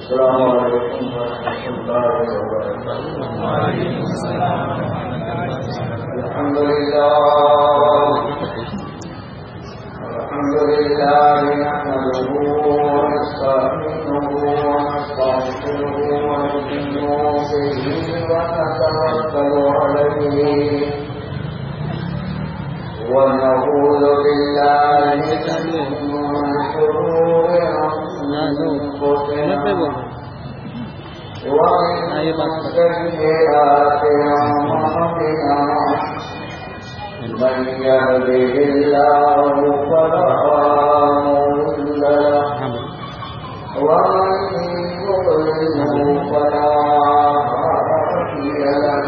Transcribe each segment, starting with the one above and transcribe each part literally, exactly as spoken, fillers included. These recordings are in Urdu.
السلام علیکم ورحمۃ اللہ وبرکاتہ. الحمد لله الحمد لله نحمده ونستعينه ونستغفره ونؤمن به ونتوكل عليه ونعوذ بالله من شرور أنفسنا ومن سيئات أعمالنا من يهده الله فلا مضل له ومن يضلل فلا هادي له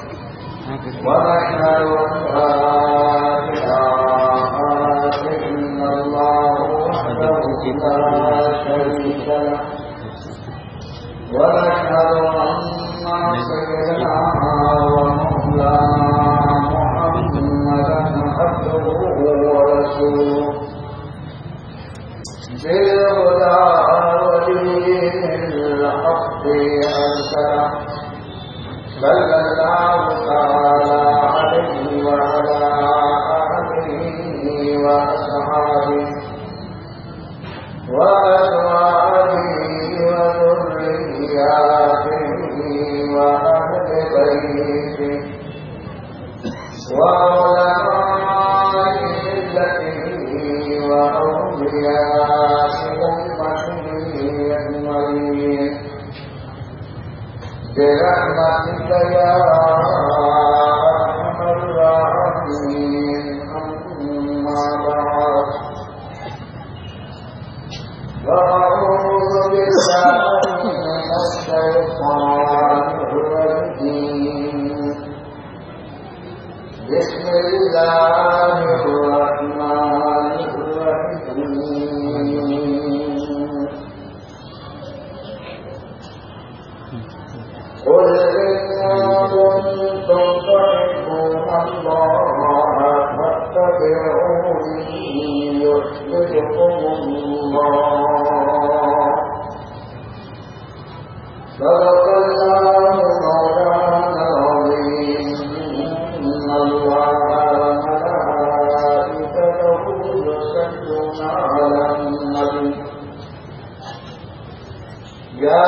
ونشهد أن لا إله إلا الله وحده لا شريك له ونشهد أن سيدنا ومولانا محمدا عبده ورسوله بالهدى ودين الحق أرسله صلى الله تعالى عليه وعلى آله وأصحابه وأزواجه وذرياته وأهل بيته وعلماء ملته وأولياء أمته أجمعين برحمتك يا أرحم الراحمين. أما بعد فأعوذ بالله من الشيطان الرجيم. بسم الله الرحمن الرحيم. قل إن كنتم تحبون الله فاتبعوني يحببكم الله. صدق الله مولانا العظيم. إن الله وملائكته يصلون على النبي يا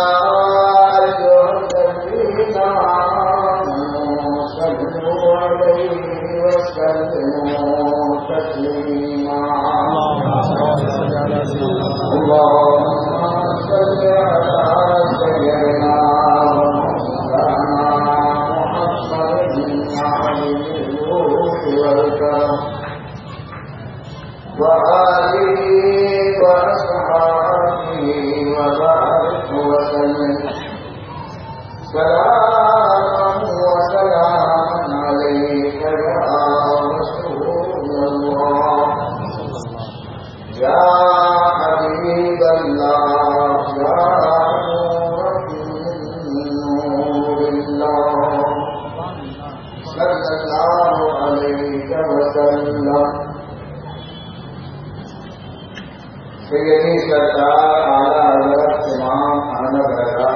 سیدی سرکار اعلیٰ حضرت امام احمد رضا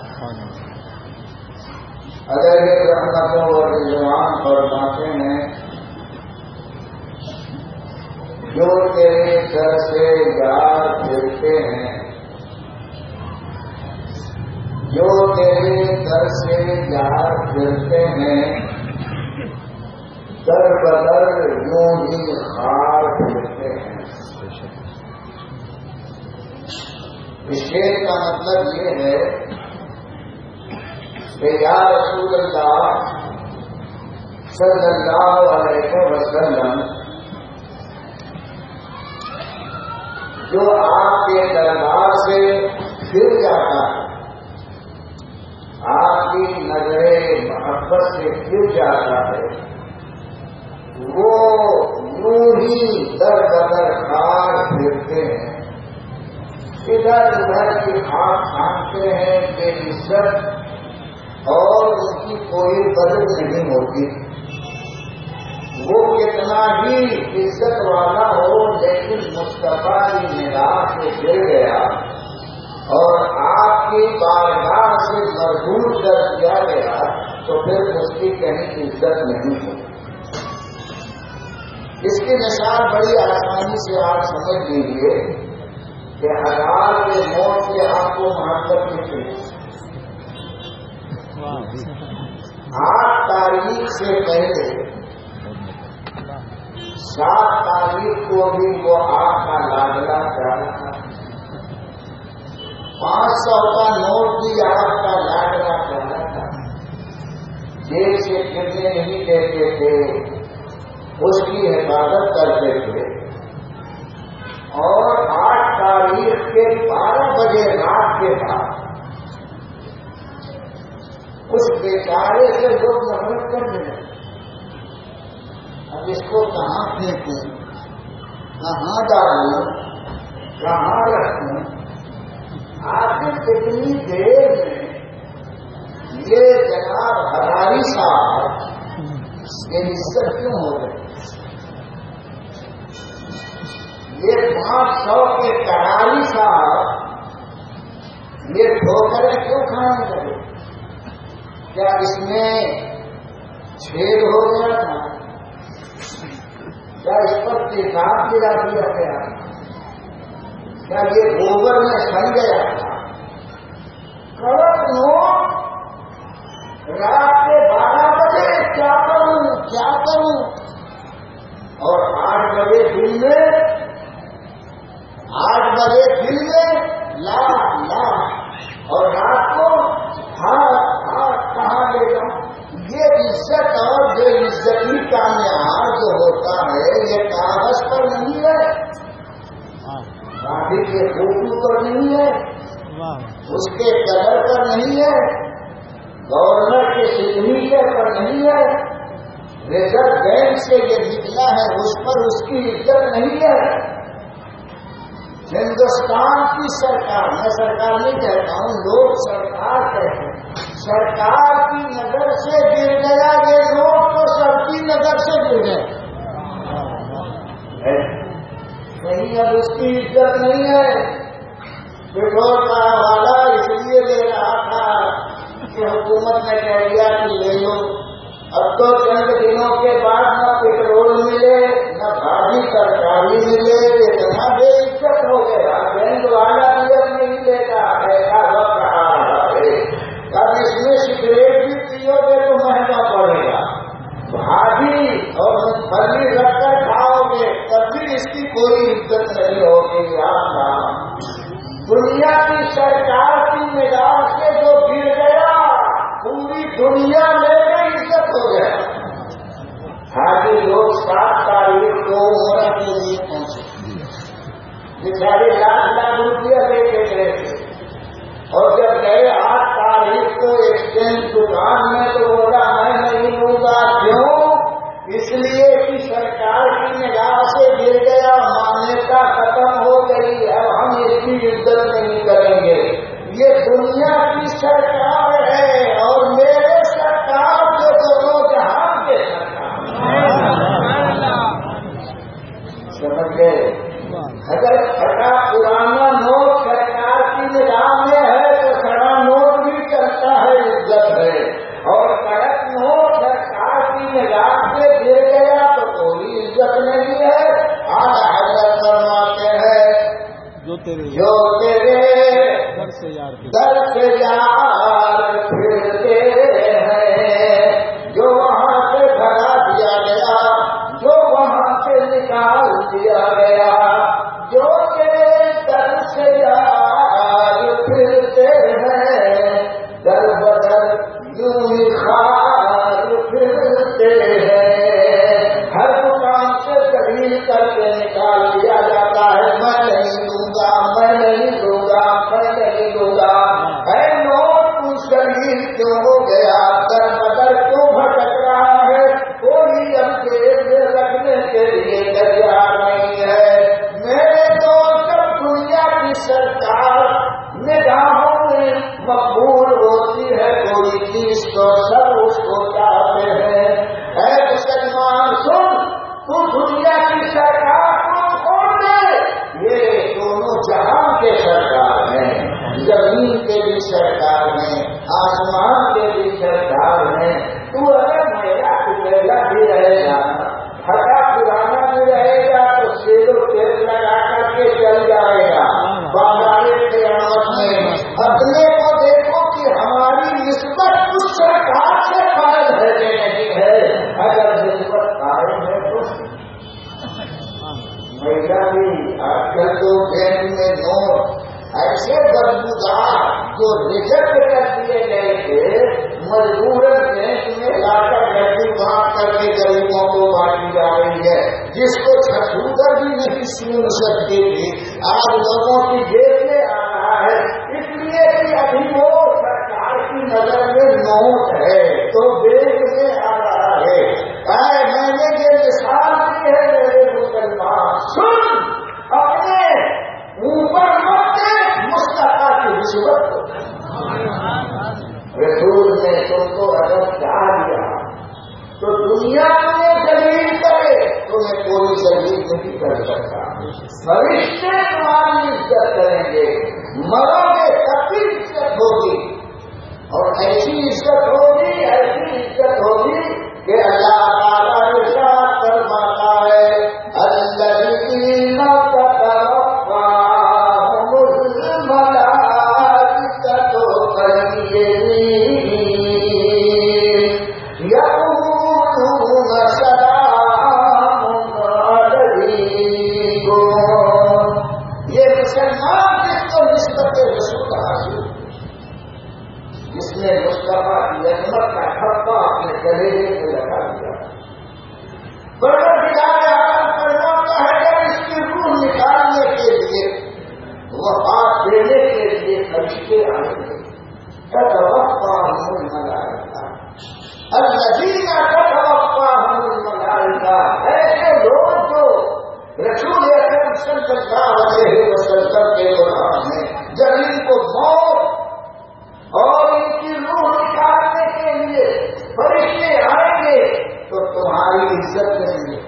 علیہ رحمتوں و رضوان فرماتے ہیں جو تیرے سر سے یاد پھرتے ہیں جو تیرے سر سے یاد پھرتے ہیں در بدر یوں ہی خار پھرتے ہیں. اس شعر کا مطلب یہ ہے کہ یا رسول اللہ صلی اللہ علیہ وسلم جو آپ کے دربار سے پھر جاتا ہے، آپ کی نظر محبت سے پھر جاتا ہے، وہ یوں ہی در بدر خار پھرتے ہیں، ادھر ادھر کی ہاتھ کھانتے ہیں بے عزت اور اس کی کوئی قدر نہیں ہوتی. وہ کتنا ہی عزت والا ہو لیکن مصطفیٰ کی نگاہ سے گر گیا اور آپ کی بارگاہ سے مردود کر دیا گیا تو پھر اس کی کہیں عزت نہیں ہے. اس کی مثال بڑی آسانی سے آپ سمجھ لیجیے کہ ہزار کے نوٹ سے آپ کو محبت ملتی ہے. آٹھ تاریخ سے پہلے سات تاریخ کو بھی وہ آپ کا لاڈلا چاہتا تھا. پانچ سو کا نوٹ بھی آپ کا لاڈلا چاہتا تھا. جیل سے پھرنے نہیں دیتے تھے, اس کی حفاظت کرتے تھے. اور آٹھ تاریخ کے بارہ بجے رات کے بعد اس بیچارے سے لوگ نفرت کر دیں. اب اس کو کہاں پھینکوں, کہاں ڈالوں, کہاں رکھوں؟ آخر کتنی دیر میں یہ جناب ہزاری صاحب یہ عزت کیوں ہو گئے؟ یہ پانچ سو کے کرالی صاحب یہ ٹھوکریں کیوں کھانے لگے؟ کیا اس میں چھید ہو گیا تھا؟ کیا اس پر پیشاب گرا دیا گیا؟ کیا یہ گوبر میں سن گیا تھا؟ کڑک نوٹ رات کے بارہ بجے کیا کروں کیا کروں اور آٹھ بجے دن میں آٹھ بجے دن میں لا لا اور رات کو ہاتھ ہاتھ کہاں لے جاؤں؟ یہ عزت اور بے عزتی کا معیار جو ہوتا ہے یہ کاغذ پر نہیں ہے, گاڑی کے فوٹو پر نہیں ہے, اس کے کلر پر نہیں ہے, گورنر کے سگنیچر پر نہیں ہے, ریزرو بینک سے یہ نکلا ہے اس پر اس کی عزت نہیں ہے. ہندوستان کی سرکار, میں سرکار نہیں کہتا ہوں, لوگ سرکار کہتے ہیں, سرکار کی نظر سے گر گیا یہ لوگ تو سب کی نظر سے گر گئے. نہیں اب اس کی عزت نہیں ہے. پٹرول کا حوالہ اس لیے دے رہا تھا کہ حکومت نے کہہ دیا کہ لے لو. اب تو چند دنوں کے بعد نہ پٹرول ملے نہ بھاجی ترکاری ملے, اتنا بے عزت ہو گیا. بینک والا بھی اب نہیں لیتا, ایسا وقت رہا ہے. اب اس میں سگریٹ بھی پیو گے تو مہنگا پڑے گا, بھاجی اور پھلی رکھ کر کھاؤ گے تب بھی اس کی کوئی عزت نہیں ہوگی. آپ دنیا کی سرکار کی نگاہ سے جو گر گیا پوری دنیا میں عزت ہو گیا. حاجی لوگ سات تاریخ کو عمرہ کے لیے پہنچے, بیچارے لاکھ لاکھ روپیہ لے کے گئے تھے, اور جب گئے آٹھ تاریخ کو ایکسچینج دکان میں تو بولا میں نہیں لوں گا. کیوں؟ اس لیے کہ سرکار کی نگاہ سے گر گیا, مانیتا ختم ہو گئی, اب ہم اس کی عزت نہیں کریں گے. یہ دنیا کی سرکار ہے اور میرے سرکار جو دونوں جہان کے سمجھ گئے. اگر پھٹا پرانا نوٹ سرکار کی نگاہ میں ہے تو کڑا نوٹ بھی کرتا ہے, عزت ہے. اور کڑک نوٹ سرکار کی نگاہ سے گر گیا تو کوئی عزت نہیں ہے. آج حضرت فرماتے ہیں جو تیرے جو تیرے در سے یار در سے یار پھرتے ہیں, جو وہاں سے بھگا دیا گیا, جو وہاں سے نکال دیا گیا, جو تیرے در سے یار پھرتے ہیں, در بدر یوں ہی خار پھرتے ہیں. ہر دکان سے دلیل کر کے نکال دیا جاتا ہے, میں نہیں دوں گا, میں نہیں دوں گا, میں نہیں دوں گا. اے نوٹ تو دلیل کیوں ہو گیا, در بدر کیوں بھٹک رہا ہے, کوئی اب جیب میں رکھنے کے لیے تیار نہیں ہے. میرے دوست جب دنیا کی سرکار نگاہوں میں مقبول ہوتی ہے کوئی چیز تو سب اس کو چاہتے ہیں. اے مسلمان سن, تو دنیا کی سرکار کو چھوڑ دے, یہ دونوں جہاں کے سرکار ہیں, زمین زمین کے بھی سرکار ہیں، آسمان کے بھی سرکار ہیں. تو اگر میرا کچیلا بھی رہے گا، ہٹا پرانا بھی رہے گا تو سیلو تیل لگا کر کے چل جائے گا. بازار قیامت میں اپنے کو دیکھو کہ ہماری نسبت اس سرکار سے فائد ہے کہ نہیں ہے. اگر نسبت قائم ہے تو میرا بھی آج کل تو بینک میں نوٹ ایسے بدبودار جو ریجیکٹ کر دیے گئے تھے مجبوراً بینک میں لا کر گڈی بانٹ کر کے غریبوں کو بانٹی جا رہی ہے. جس کو چھٹوگر بھی نہیں سن سکتی تھی آج لوگوں کی جیب میں آ رہا ہے. اس لیے کہ ابھی وہ سرکار کی نظر میں نوٹ ہے تو بینک میں آ رہا ہے. اے میں نے یہ مثال دی ہے میرے مسلمان، سن اپنے اوپر مت مصطفیٰ کی رشوت کو. رسول نے تم کو اگر چاہ دیا تو دنیا میں ذلیل کرے تمہیں کوئی ذلیل نہیں کر سکتا. فرشتے تمہاری عزت کریں گے، مرو گے تب بھی عزت ہوگی. اور ایسی عزت ہوگی ایسی عزت ہوگی کہ اللہ تعالیٰ ارشاد فرماتا ہے الذین تتوفاہم الملائکۃ باللیل یقولون سلام علیکم. یہ مسلمان جس کو نسبت رسول حاصل، جس نے مصطفیٰ کی عظمت کا ٹھپا اپنے گلے میں لگا دیا. فرماتا ہے کہ اس کی روح نکالنے کے لیے وفات دینے کے لیے فرشتے آئیں گے. تتوفاہم الملائکہ الذین تتوفاہم الملائکہ، ایسے لوگ جو رسول اکرم صلی اللہ علیہ وسلم کے غلام ہیں، جب ان کو موت اور ان کی روح نکالنے کے لیے فرشتے آئیں گے تو تمہاری عزت کریں گے.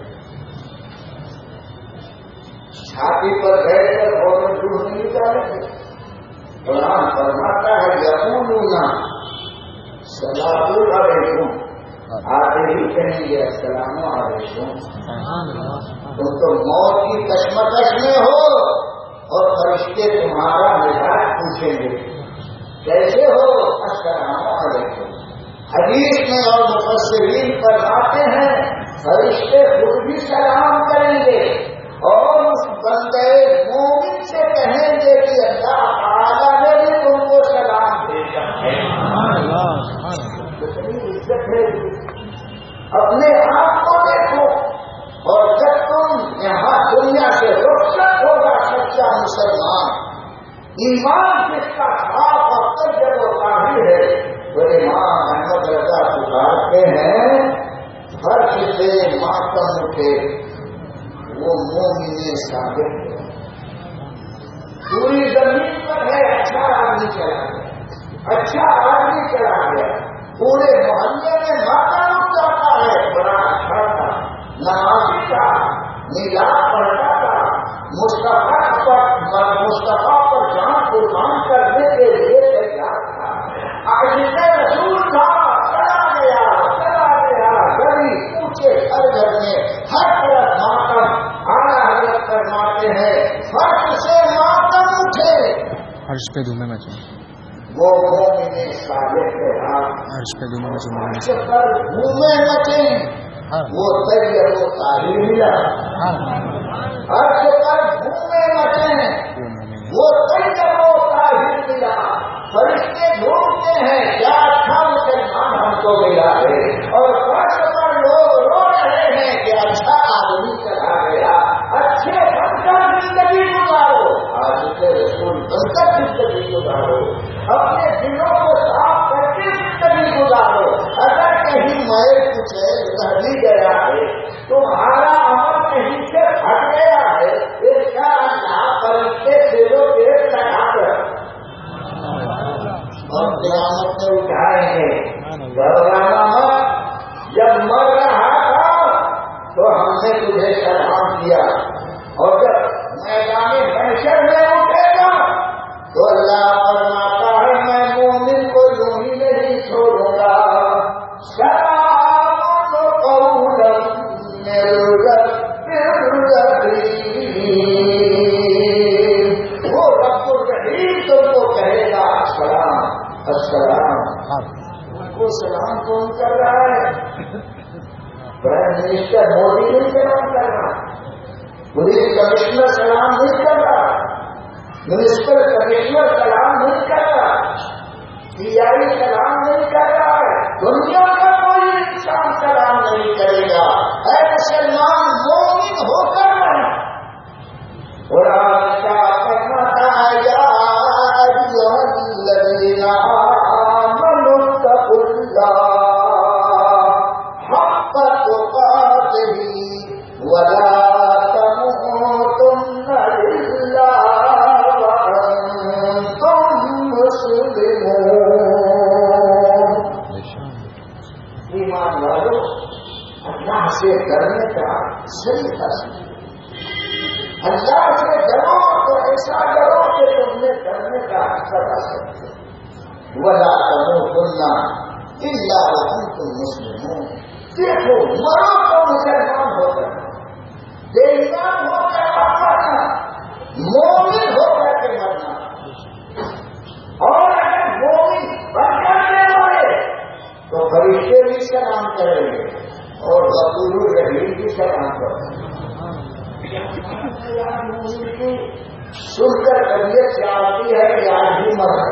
چھاتی پر بیٹھ کر فوراً روح نہیں نکالیں گے. قرآن فرماتا ہے یقولون سلام علیکم، آتے ہی کہیں گے السلام علیکم. تم تو موت کی کشمکش میں ہو اور فرشتے تمہارا مزاج پوچھیں گے کیسے ہو، السلام علیکم. حدیث میں اور مفسرین فرماتے ہیں فرشتے خود بھی سلام کریں گے اور اس بندے مومن سے کہیں گے کہ اللہ تعالیٰ نے بھی تم کو سلام بھیجا ہے. کتنی عزت ہے. اپنے آپ کو دیکھو. اور جب تم یہاں دنیا سے رخصت ہوگا سچا مسلمان، ایمان جس کا صاف اور جب وہ قابل ہے، تو امام احمد رضا پکارتے ہیں فرش سے ماتم اٹھے وہ مومن ثابت ہے. پوری زمین پر ہے اچھا آدمی چلا گیا، اچھا آدمی چلا گیا، پورے محلے میں ماتم اٹھ جاتا ہے. بڑا اچھا تھا، نمازی تھا، میلاد پڑھتا تھا، مصطفیٰ پر مصطفیٰ پر جان قربان کرنے کے لیے تیار تھا. عاشق رسول تھا، چلا گیا چلا گیا. گلی پوچھے ہر گھر میں ہر طرف ماتم. اعلیٰ حضرت فرماتے ہیں فرش سے ماتم اٹھے، فرش پہ دھومے مچے. وہ مومن صالح ہے. فرش پہ دھومے مچے، فرش پر دھومے مچے. وہ طیب و طاہر ملا. فرش پر دھومے مچے، وہ طیب و طاہر ملا. فرشتے ڈھونڈتے ہیں کیا اچھا مسلمان ہم کو ملا ہے، اور فرش پر لوگ رو رہے ہیں کہ اچھا آدمی چلا گیا. اچھے بن کر زندگی گزارو، آج کے رسول بن کر زندگی گزارو. اپنے دلوں کو صاف کر کے زندگی گزارو. اگر کہیں میں کچھ رہ بھی گیا ہے، تمہارا عمل کہیں سے ہٹ گیا ہے، اس کا اللہ فرشتے دلوں کے لگا کر اور قیامت میں اٹھائیں گے. گھبرانا مت. جب مر رہا تھا تو ہم نے تجھے سلام کیا، اور جب میدان محشر میں اٹھے گا تو اللہ فرماتا السلام، ان کو سلام کون کر رہا ہے؟ پرائم منسٹر مودی نہیں سلام کر رہا، پولیس کمشنر سلام نہیں کر رہا، منسٹر کمشنر سلام نہیں کر رہا، پی آئی سلام نہیں کر رہا ہے، دنیا کا کوئی انسان سلام نہیں کرے گا۔ اے مسلمان مومن ہو کر رہنا، قرآن کا کہنا تھا یا ایھا الذین آمنوا اتقوا اللہ حق تقاتہ ولا تموتن الا وانتم مسلمون۔ ایمان والو، اللہ سے ڈرنے کا صحیح طریقہ، اللہ سے ڈرو تو ایسا ڈرو کہ تم نے ڈرنے کا اثر آ سکتے۔ ولا تموتن الا وانتم مسلمون، دیکھو مرو تو مسلمان ہو کر، بے ایمان ہو کر مت مرنا، مومن ہو کر کے مرنا، اور اگر مومن بن کر کے مرے تو فرشتے بھی سلام کریں گے اور غفور الرحیم بھی سلام کریں گے۔ سن کر طبیعت چاہتی ہے کہ آج بھی مرا،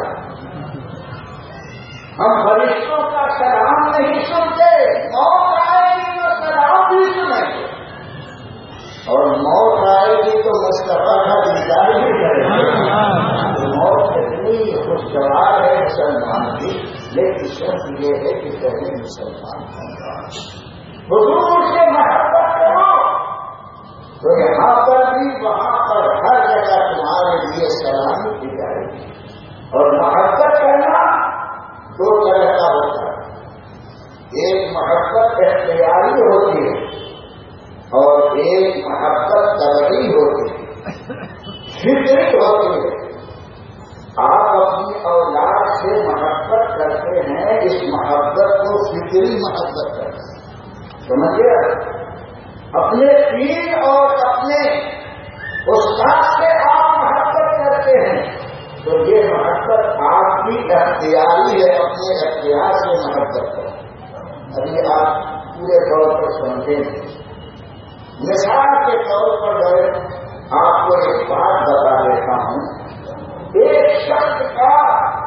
ہم فرشتوں کا سلام نہیں سنتے، موت آئے گی تو سلام بھی سنیں گے، اور موت آئے گی تو مصطفیٰ کا دیدار بھی کریں گے۔ موت اتنی خوشگوار ہے مسلمان کی، لیکن شرط یہ ہے کہ پہلے مسلمان ہوگا، حضور سے محبت کرو تو یہاں پر بھی وہاں پر ہر جگہ تمہارے لیے سلامی کی جائے گی۔ اور محبت کرنا دو طرح کا ہوتا ہے، ایک محبت اختیاری ہوتی ہے اور ایک محبت طبعی ہوتی ہے، فطری ہوتی ہے۔ آپ اپنی اولاد سے محبت کرتے ہیں، اس محبت کو فطری محبت کرتے ہیں، سمجھے؟ اپنے پیر اور اپنے استاد سے آپ محبت کرتے ہیں تو یہ محبت آپ کی اختیاری ہے، اپنے اختیار سے محبت کریں۔ ابھی آپ پورے طور پر سمجھیں، مثال کے طور پر میں آپ کو ایک بات بتا دیتا ہوں۔ ایک شخص کا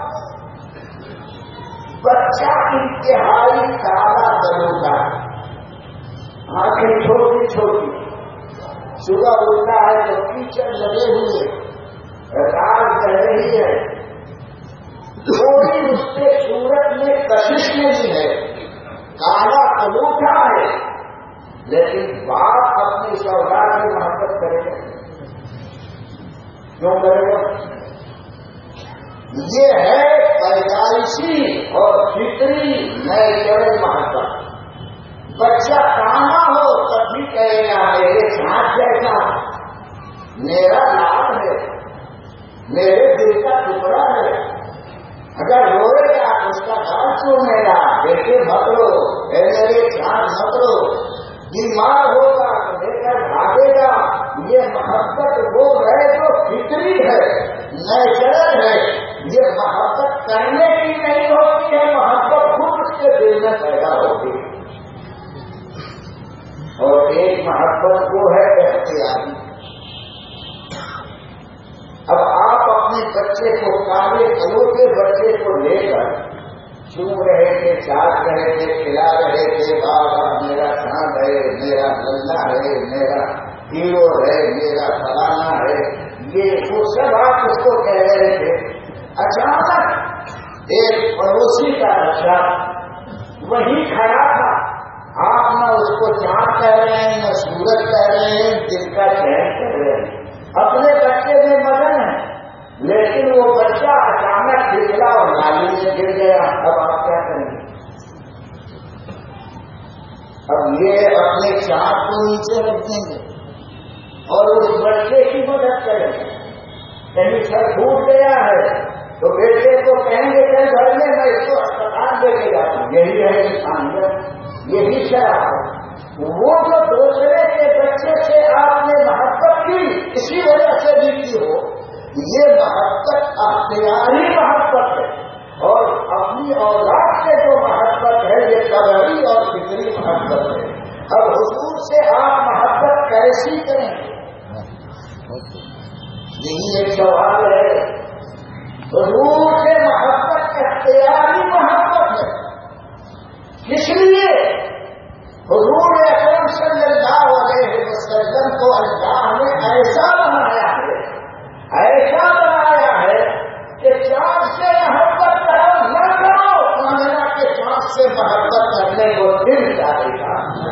بچہ انتہائی کالا دلوتا ہے، آنکھیں چھوٹی چھوٹی، صبح اٹھتا ہے تو کیچڑ لگے ہوئے، رات کر رہی ہے، تھوڑی اس کے صورت میں کشش نہیں ہے، کالا انوٹھا ہے، لیکن باپ اپنی اولاد سے محبت کرے گا، کیوں کرے گا؟ یہ ہے پیدائشی اور فطری نیچرل محبت۔ بچہ کانا ہو تب بھی کہے گا میرے ساتھ جیسا، میرا لال ہے، میرے دل کا ٹکڑا ہے۔ اگر روئے گا تو اس کا گھر چھوڑے گا، بیٹے مت رو، میرے ساتھ مت رو۔ بیمار ہوگا تو لے کر بھاگے گا۔ یہ محبت وہ ہے جو فطری ہے، نیچرل ہے۔ یہ محبت کرنے کی نہیں ہوتی ہے، محبت خود اس کے دل میں پیدا ہوتی ہے۔ اور ایک محبت وہ ہے اختیاری۔ اب آپ اپنے بچے کو، کالے کلو کے بچے کو لے کر چوم رہے تھے، چاٹ رہے تھے، کھلا رہے تھے، بابا میرا چاند ہے، میرا للہ ہے، میرا ہیرو ہے، میرا فلانا ہے، یہ وہ سب آپ اس کو کہہ رہے تھے۔ اچانک ایک پڑوسی کا بچہ وہی کھڑا تھا، آپ نہ اس کو چاند کہہ رہے ہیں، نہ سورج کہہ رہے ہیں، دل کا چین کہہ رہے ہیں، اپنے بچے میں مگن ہے، لیکن وہ بچہ اچانک پھسلا اور نالی میں گر گیا۔ اب آپ کیا کریں گے؟ اب یہ اپنے چاند کو نیچے رکھ دیں گے اور اس بچے کی مدد کریں گے۔ کہیں سر ٹوٹ گیا ہے تو بیٹے کو کہیں گے کہ گھر میں میں اس کو اسپتال لے کے جاتا ہوں۔ یہی ہے انسانیت، یہی شرح ہے۔ وہ جو دوسرے کے بچے سے آپ نے محبت کی، اسی وجہ سے بھی کی ہو، یہ محبت اختیاری محبت ہے، اور اولاد سے جو محبت ہے یہ طبعی اور فطری محبت ہے. اب حضور سے آپ محبت کیسی کریں گے؟ یہی ایک سوال ہے. حضور سے محبت اختیاری محبت ہے. کس لیے؟ حضور اکرم صلی اللہ علیہ وسلم کو اللہ نے ایسا بنایا ہے ایسا بنایا ہے کہ چاند سے محبت کرو نہ کرو کامنا کے چاند سے محبت کرنے کو دل چاہے گا.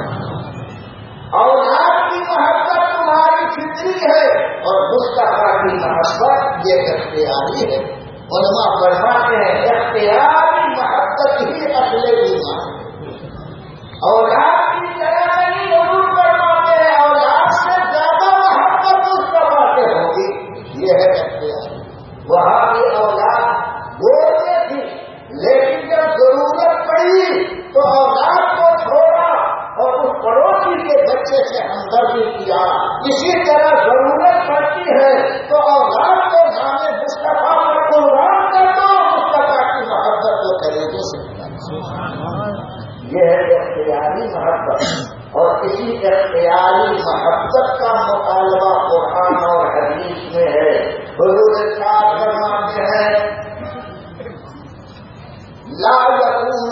اولاد کی محبت تمہاری فطری ہے اور مصطفیٰ کی محبت یہ اختیاری ہے. علماء فرماتے ہیں اختیاری محبت ہی اصل ایمان ہے. اولاد کی طرح نہیں حضور فرماتے ہیں اولاد سے زیادہ محبت مصطفیٰ سے ہوگی. یہ ہے اختیاری. وہاں کی اولاد بولتے تھی لیکن جب ضرورت پڑی تو اولاد کو چھوڑا اور اس پڑوسی کے بچے سے ہمدردی کیا. اسی طرح ضرورت پڑتی ہے تو اولاد کو نام مصطفیٰ پر قربان کر دو. مصطفیٰ کی محبت کو خریدو سے. یہ ہے اختیاری محبت. اور اسی اختیاری محبت کا مطالبہ قرآن اور حدیث میں ہے. حضور ارشاد فرماتے ہیں لا يكون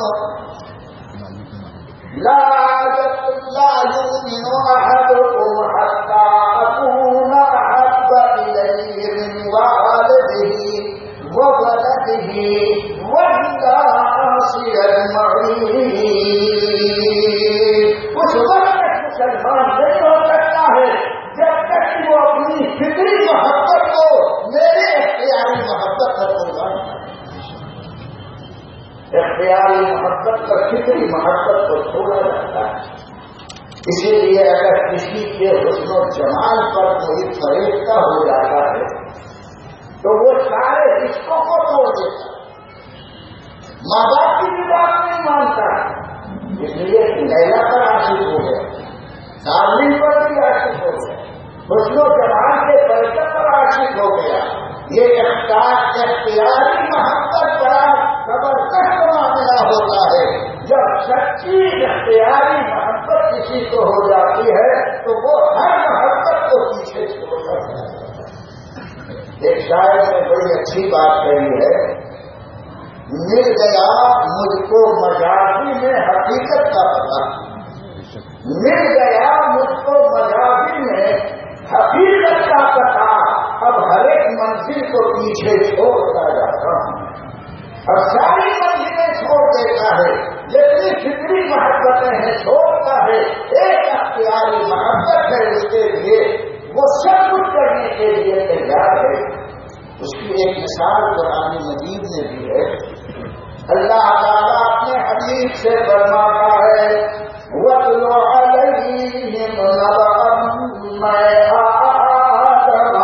لا لا يؤمن احدكم حتى اكون احب اليه من والده وولده والناس اجمعين. کچھ وقت مسلمان نہیں ہو سکتا ہے جب تک کہ وہ اپنی فطری محبت کو میرے اختیاری محبت پر قربان کرے. اختیاری محبت پر فطری محبت کو چھوڑا جاتا ہے. اسی لیے اگر کسی کے حسن و جمال پر کوئی فریفتہ ہو جاتا ہے تو وہ سارے رشتوں کو توڑ دیتا ہے. ماں باپ کی بھی بات نہیں مانتا ہے. اس لیے لیلا پر عاشق ہو گیا, تعلیم پر بھی عاشق ہو گیا, حسن و جمال کے برکت پر عاشق ہو گیا. یہ اختیاری محبت بڑا زبردست معاملہ ہوتا ہے. جب سچی اختیاری محبت کسی کو ہو جاتی ہے تو وہ ہر محبت کو پیچھے چھوڑ سکتا ہے. ایک شاعر نے بڑی اچھی بات کہی ہے, مل گیا مجھ کو مجازی میں حقیقت کا پتا. مل گیا مجھ کو مجازی میں حقیقت کا پتا. اب ہر ایک منزل کو پیچھے چھوڑتا جاتا ہوں. اب ساری منزلیں چھوڑ دیتا ہے, جتنی فطری محبتیں ہیں چھوڑتا ہے. ایک اختیاری محبت ہے اس کے لیے وہ سب کچھ کرنے کے لیے تیار ہے. اس کی ایک مثال قرآن مجید میں بھی ہے. اللہ تعالیٰ اپنے حبیب سے فرماتا ہے وَاتْلُ عَلَيْهِمْ نَبَأَ ابْنَيْ آدَمَ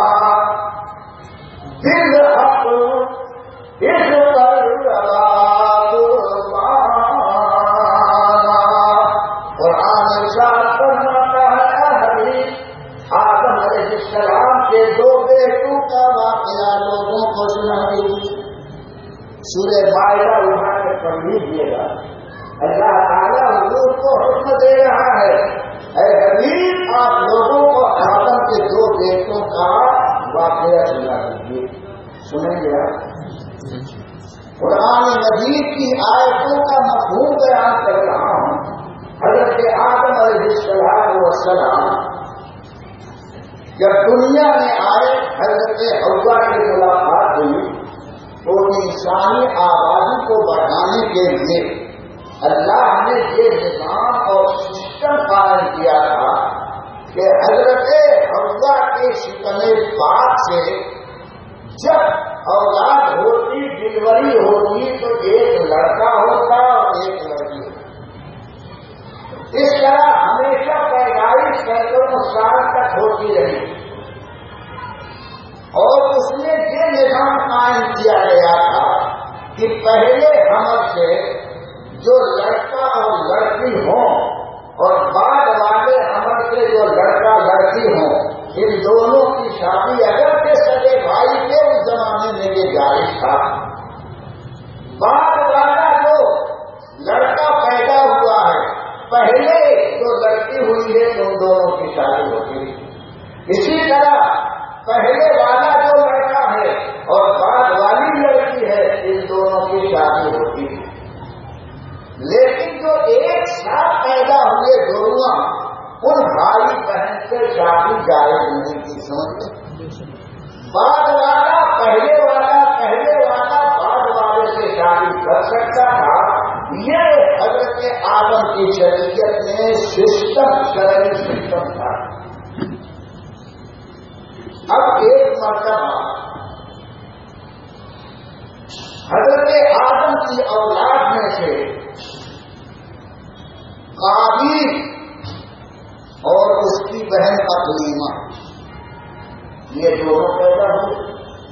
بِالْحَقِّ إِذْ قَرَّبَا قُرْبَانًا. قرآن ارشاد فرماتا ہے اے حبیب, آدم علیہ السلام کے دو بیٹوں کا واقعہ لوگوں کو سنا دیجیے. سورہ مائدہ اٹھا کے پڑھ لیجیے گا. اللہ تعالیٰ حضور کو حکم دے رہا ہے اے حبیب آپ لوگوں کو آدم کے دو بیٹوں کا واقعہ سنا دیجیے. سنیں گے آپ قرآن مجید کی آیتوں کا مفہوم بیان کر رہا ہوں. حضرت آدم علیہ السلام جب دنیا میں آئے حضرت حوا کی ملاقات ہوئی تو انسانی آبادی کو بڑھانے کے لیے اللہ نے یہ نظام اور سسٹم قائم کیا تھا کہ حضرت حوا کے شکم پاک سے جب اولاد ہوتی ڈلیوری ہوتی تو ایک لڑکا ہوتا اور ایک لڑکی ہوتی. اس طرح ہمیشہ پیدائش سینکڑوں سال تک ہوتی رہی اور اس میں یہ نظام قائم کیا گیا تھا کہ پہلے حمل سے جو لڑکا اور لڑکی ہوں اور بعد والے حمل سے جو لڑکا لڑکی ہوں ان دونوں کی شادی اگر کے سگے بھائی کے اس زمانے میں یہ جائز تھا. بعد والا جو ہوتی ہے. لیکن جو ایک ساتھ پیدا ہوئے دونوں ان بھائی بہن سے شادی جائز نہیں کی. سمجھتے بعد والا پہلے والا پہلے والا بعد والے سے شادی کر سکتا تھا. یہ حضرت آدم کی شریعت میں سسٹم شرعی سسٹم تھا. اب ایک مرتبہ حضرت آدم کی اولاد میں سے قابیل اور اس کی بہن اقلیمہ یہ دونوں پیدا ہوئے.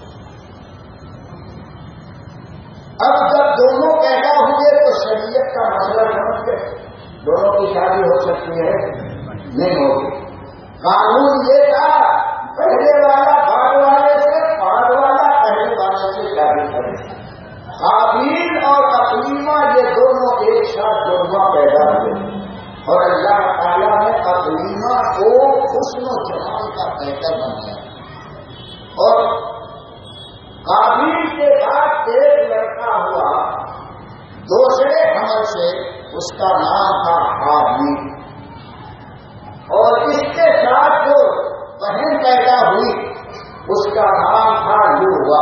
اب جب دونوں پیدا ہوئے تو شریعت کا مسئلہ سمجھ گئے دونوں کی شادی ہو سکتی ہے نہیں ہوگی. قانون یہ تھا پہلے والا بعد والے سے بعد والا پہلے والے سے شادی کرے. قابیل اور اقلیمہ یہ دونوں ایک ساتھ دونوں پیدا ہوئے اور اللہ تعالیٰ نے اقلیمہ کو حسن و جمال کا بہتر بنایا. اور قابیل کے بعد ایک لڑکا ہوا دوسرے حمل سے اس کا نام تھا حابیل. اور اس کے ساتھ جو بہن پیدا ہوئی اس کا نام تھا لوا.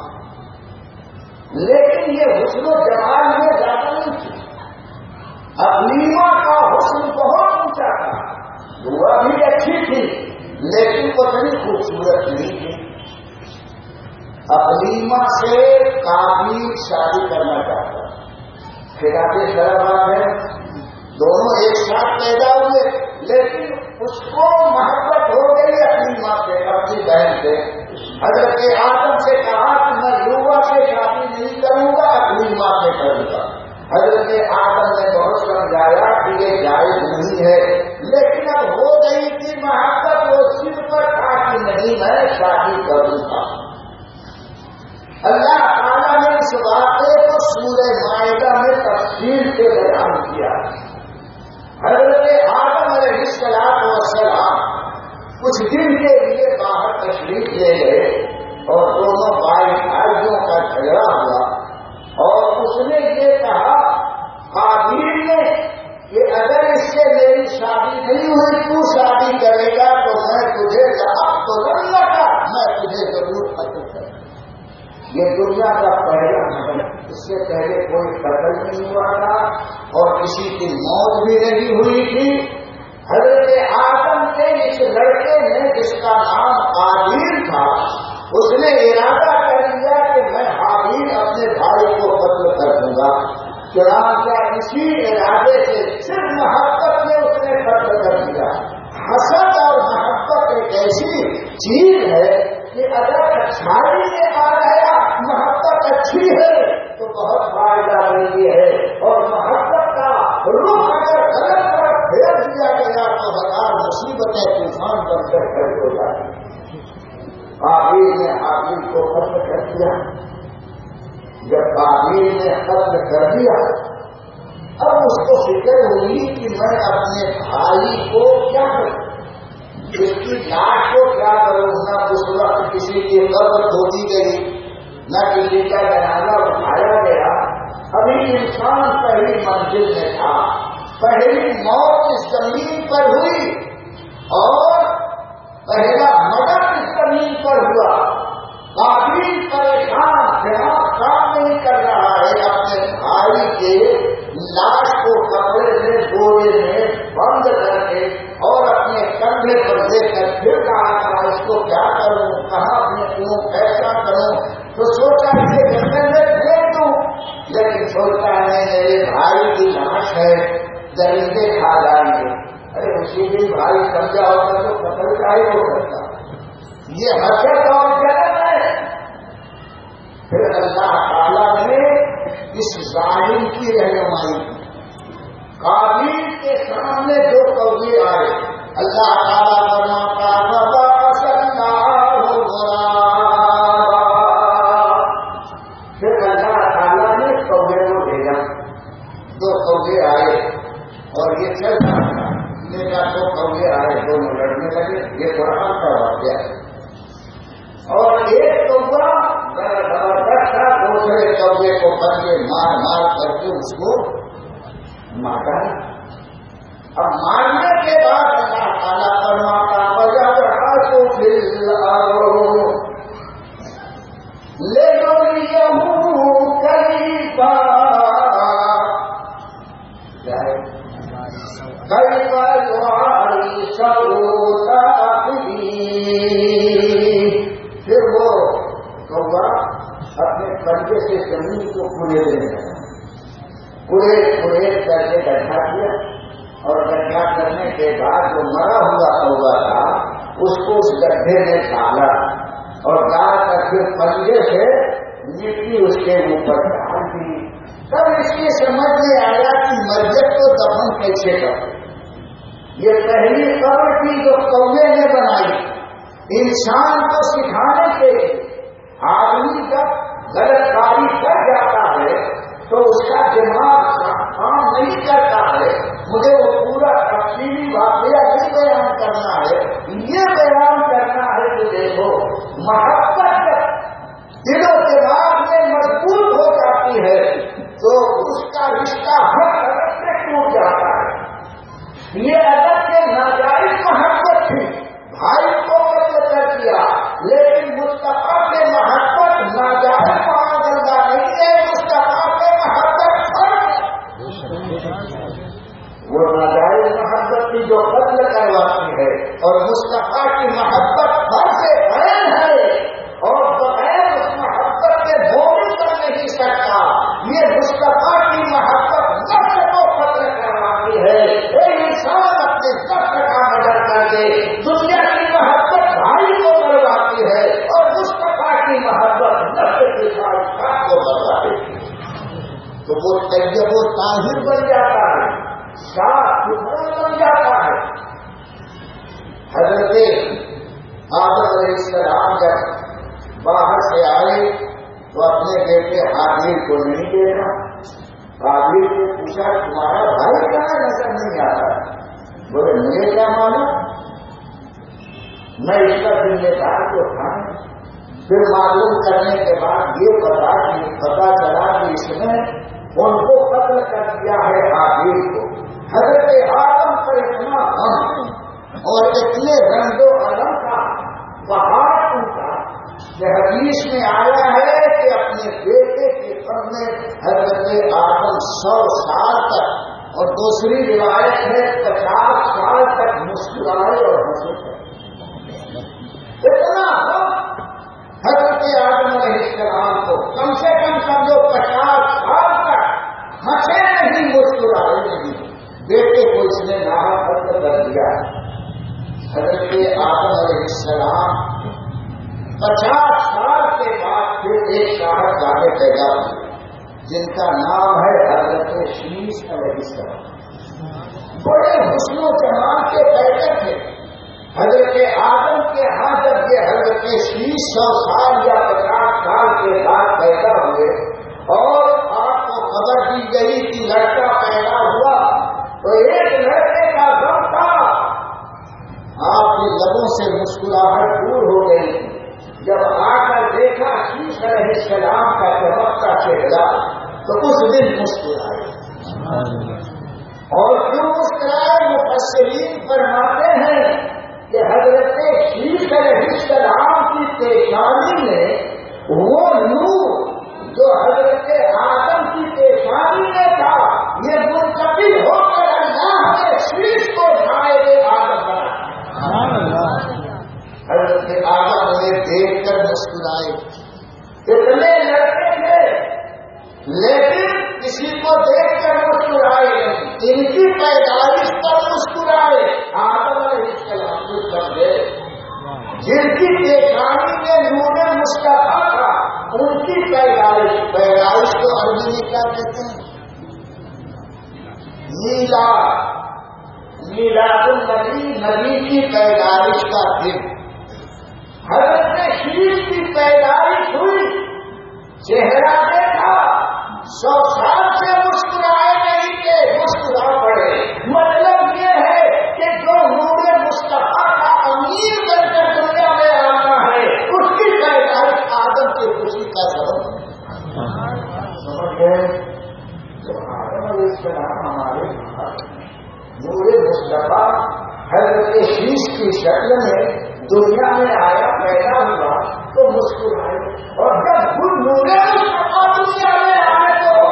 لیکن یہ حسن و جمال میں زیادہ نہیں تھی. اقلیمہ کا حسن بہت اونچا تھا. لوا بھی اچھی تھی لیکن اتنی خوبصورت نہیں تھی. اقلیمہ سے قابیل شادی کرنا چاہتا. خلاف شرع ہے دونوں ایک ساتھ پیدا ہوئے لیکن اس کو محبت ہو گئی اقلیمہ سے اپنی بہن سے. حضرت آدم سے کہا کہ میں لوا سے شادی نہیں کروں گا اقلیمہ سے کروں گا. حضرت آدم نے بہت سمجھایا کہ یہ جائز نہیں ہے لیکن اب ہو گئی کہ محبت وہ صرف پر تھا کہ نہیں میں شادی کروں گا. اللہ تعالیٰ نے اس واقعے کو سورہ مائدہ میں تفصیل سے بیان کیا. حضرت آدم علیہ السلام کچھ دن کے لیے باہر تشریف لے گئے اور دونوں بھائی بھائیوں کا جھگڑا ہوا اور اس نے یہ کہا قابیل نے کہ اگر اس سے میری شادی نہیں ہوئی تو شادی کرے گا تو میں تجھے اب تو ضرور کا میں تجھے ضرور قتل کروں. یہ دنیا کا پہلا قتل. اس سے پہلے کوئی قتل نہیں ہوا تھا اور کسی کی موت بھی نہیں ہوئی تھی. حضرت آدم کے اس لڑکے نے جس کا نام قابیل تھا اس نے ارادہ کر لیا کہ میں حابیل اپنے بھائی کو قتل کر دوں گا. چنانچہ اسی ارادے سے صرف محبت میں اس نے قتل کر دیا. حسد اور محبت ایک ایسی چیز ہے کہ اگر اچھائی میں آ گیا محبت اچھی ہے تو بہت فائدہ ملتی ہے اور محبت کا رخ اگر غلط طرف پھیر دیا گیا تو ہزار مصیبتیں طوفان بن کر کھڑی ہو جاتی. قابیل نے حابیل کو قتل کر دیا. جب قابیل نے قتل کر دیا اب اس کو فکر ہوئی کہ میں اپنے بھائی کو کیا کروں. اس کی لاش کو کیا کروں. نہ اس وقت کسی کی قبر کھودی گئی نہ کسی کا جنازہ اٹھایا گیا. ابھی انسان پہلی منزل میں تھا. پہلی موت اس زمین پر ہوئی اور پہلا مدد اس زمین پر ہوا. قابیل پریشان دماغ کام نہیں کر رہا ہے. اپنے بھائی کے لاش کو کپڑے میں بوڑے میں بند کر کے اور اپنے کندھے پر لے کر پھر کہا تھا اس کو کیا کروں کہاں پھینکوں کیسا کروں. تو سوچا کہ گندے میں پھینک دوں لیکن سوچا ہے میرے بھائی کی لاش ہے درندے کھا جائیں گے. ارے اسی دن بھائی سمجھا ہوتا تو قتل کا ہی ہو سکتا. یہ حسد اور جلن ہے. پھر اللہ تعالیٰ نے اس ظالم کی رہنمائی کی. قابیل کے سامنے جو قوی آئے اللہ تعالیٰ فرماتا پھر اللہ تعالیٰ نے قوے کو بھیجا. دو قوے آئے اور یہ چل رہا تھا. میرا دو قوے آئے دونوں لڑنے لگے. یہ قرآن کا واقعہ ہے. اور ایک قوا زبردست تھا دوسرے قوے बंदे को बंदे मार मार करके उसको मारा। अब मारने के बाद अल्लाह ताला फरमाता वजह तो फिर आओ ले लो कई बार कई बार फिर वो कौवा अपने पंजे से जमीन को कुरेदने लगा। कुरे कुरे करके गड्ढा किया और गड्ढा करने के बाद जो मरा हुआ कौवा था उसको उस गड्ढे में डाला और डाल कर फिर पंजे से मिट्टी उसके ऊपर डाल दी। तब इसकी समझ में आया कि मस्जिद को दफन कैसे कर। ये पहली कब्र थी जो कौवे ने बनाई इंसान को सिखाने के लिए। आदमी जब गलत कार्य कर जाता है तो उसका दिमाग काम नहीं करता है। मुझे वो पूरा तफसीली वाकया नहीं बयान करना है, ये बयान करना है कि देखो मोहब्बत दिलो दिमाग में मजबूत हो जाती है तो उसका रिश्ता हर तरफ से टूट जाता है। ये अदब के नाजायज मोहब्बत थी, भाई को कत्ल कर दिया, लेकिन मुस्तफा के मोहब्बत नाजायज महागंदा नहीं है, मुस्तफा के मोहब्बत फर्ज है। वो नाजायज मोहब्बत की जो कत्ल करवाती है और मुस्तफा की मोहब्बत फर्ज ऐन है और बगैर उस मोहब्बत के मोमिन कर नहीं सकता। ये मुस्तफा की मोहब्बत नफ्स को कत्ल करवाती है। एक इंसान अपने नफ्स का मदद करके दुनिया की मोहब्बत भाई को करवाती है और मुस्तफा की मोहब्बत नफ्स के साथ को करवाती है। तो वो तैयब वो ताहिर बन जाता है, साफ सुथरा बन जाता है। हजरत आदम अलैहिस्सलाम जब बाहर से आए तो अपने बेटे हाबिल को नहीं देखा। हाबिल से पूछा तुम्हारा भाई कहाँ नजर नहीं आता? बोले मुझे क्या मालूम, मैं इसका जिम्मेदार तो था। फिर मालूम करने के बाद ये पता कि पता चला कि इसने उनको कत्ल कर दिया है हाबिल को। हजरत आदम पर इतना गम और इतने रंगो अलम का बहार उनका हदीस में आया है कि अपने बेटे के घर में हजरत आदम सौ साल तक और दूसरी रिवायत में पचास साल तक मुस्कुराए और हंसे थे। इतना हजरत आदम अलैहिस्सलाम को कम से कम समझो पचास साल तक हंसे नहीं, मुस्कुराए नहीं। बेटे को इसने नाहा कत्ल कर दिया। हजरत आदम अलैहिस्सलाम पचास साल के बाद फिर एक साहबजादे पैदा हुए जिनका नाम है हजरत शीश अलैहिस्सलाम। बड़े हुस्न जमाल के पैदा थे। हजरत आदम के यहाँ जब ये हजरत शीश सौ साल या पचास साल के बाद पैदा हुए और आपको खबर दी गई कि लड़का पैदा हुआ तो एक लड़के का गम था। आपके लबों से मुस्कुराहट दूर हो गई। जब आकर देखा शीश अलैहिस्सलाम का चमकता चेहरा तो उस दिन मुस्कुराए। और क्यों मुस्कुराए? मुफस्सिरीन फरमाते हैं कि हजरत शीश अलैहिस्सलाम की पेशानी में वो नूर जो हजरत आदम की पेशानी में था ये मुंतकिल होकर अल्लाह के शीश को नायब आदम बना। हजरत आदम उन्हें देख कर मुस्कुराए। इतने लड़के थे लेकिन किसी को देख कर मुस्कुराए नहीं, इनकी पैदाइश पर मुस्कुराए। आदम अलैहिस्सलाम को समझे जिनकी पेशानी में नूर मुस्तफा था उनकी पैदाइश। पैदाइश को अरबी में क्या कहते हैं? मीला मीलादुन नबी, नबी की पैदाइश का दिन। हजरत शीश की पैदाइश हुई, चेहरा देखा, सौ साल से मुस्कुराए नहीं थे, मुस्कुरा पड़े। मतलब ये है कि जो नूर मुस्तफा का अमीर बनकर दुनिया में आना है उसकी पैदाइश आदम की खुशी का सबब है। سمجھے تو آدم علیہ السلام ہمارے نور مصطفیٰ حضرت شیش کی شکل میں دنیا میں آیا پیدا ہوا تو مسکرائے، اور جب خود نور مصطفیٰ دنیا میں آئے تو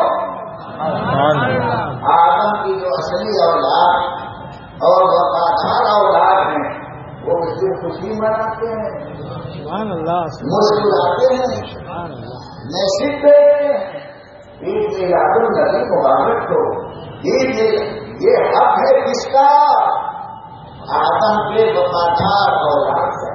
آدم کی جو اصلی اولاد اور وفادار اولاد ہیں وہ اس سے خوشی مناتے ہیں، مسکراتے ہیں، میسج دیتے ہیں، عید میلاد النبی مبارک کو۔ عید یہ حق ہے کس کا؟ آدم کے وفادار اولاد کا۔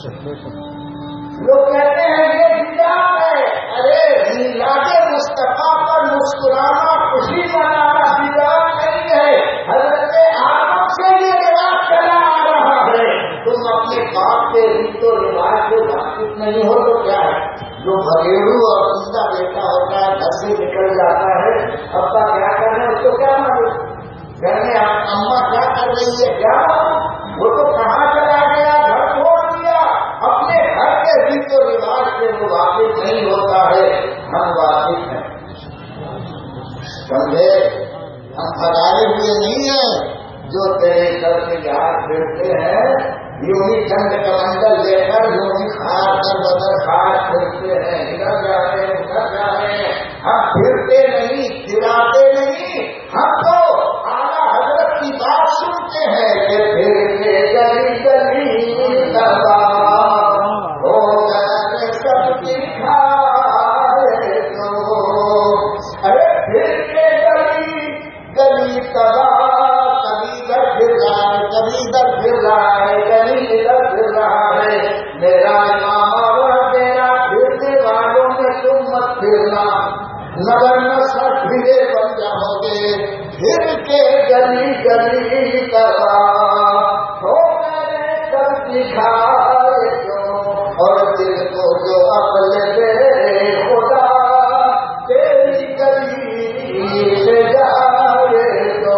لوگ کہتے ہیں یہ بدعت ہے، ارے میلاد مصطفیٰ پر مسکرانا، خوشی منانا بدعت نہیں ہے، حضرت آدم سے یہ رواج چلا آ رہا ہے۔ تم اپنے باپ کے ریت و رواج سے واقف نہیں ہو تو کیا ہے؟ جو بھگیڑو اور زندہ بیٹا ہوتا ہے گھر سے نکل جاتا ہے، ابا کیا کر رہے ہیں اس کو کیا معلوم، گھر میں اماں کیا کر رہی ہے کیا معلوم، وہ تو کہاں چلا گیا، گھر چھوڑ دیا، اپنے گھر کے ریت و رواج سے وہ واقف نہیں ہوتا ہے، ہم واقف ہیں، سمجھے؟ ہم بھگائے ہوئے نہیں ہیں جو تیرے گھر کے یاد پھرتے ہیں، یوں ہی چند کمنڈل لے کر یوں ہی خاص در بدر خاص پھرتے ہیں، ادھر جا رہے ہیں ادھر جا رہے ہیں، ہم پھرتے نہیں، پھراتے نہیں، ہم تو اعلیٰ حضرت کی بات سنتے ہیں کہ پھر کے گلی گلی دبا ہو کر سب دکھائے تو، ارے پھر کے گلی گلی تبا، کبھی ادھر پھر رہا ہے کبھی ادھر پھر رہا ہے کبھی ادھر پھر رہا ہے، میرا امام اور میرا پھرنے والوں میں تم مت پھرنا، نگر نسل پھرے بن جاؤ گے، پھر کے گلی گلی تبا ہو کر سب دکھائے جو، اور دل کو جو عقل دے خدا تیری گلی سے جائے تو،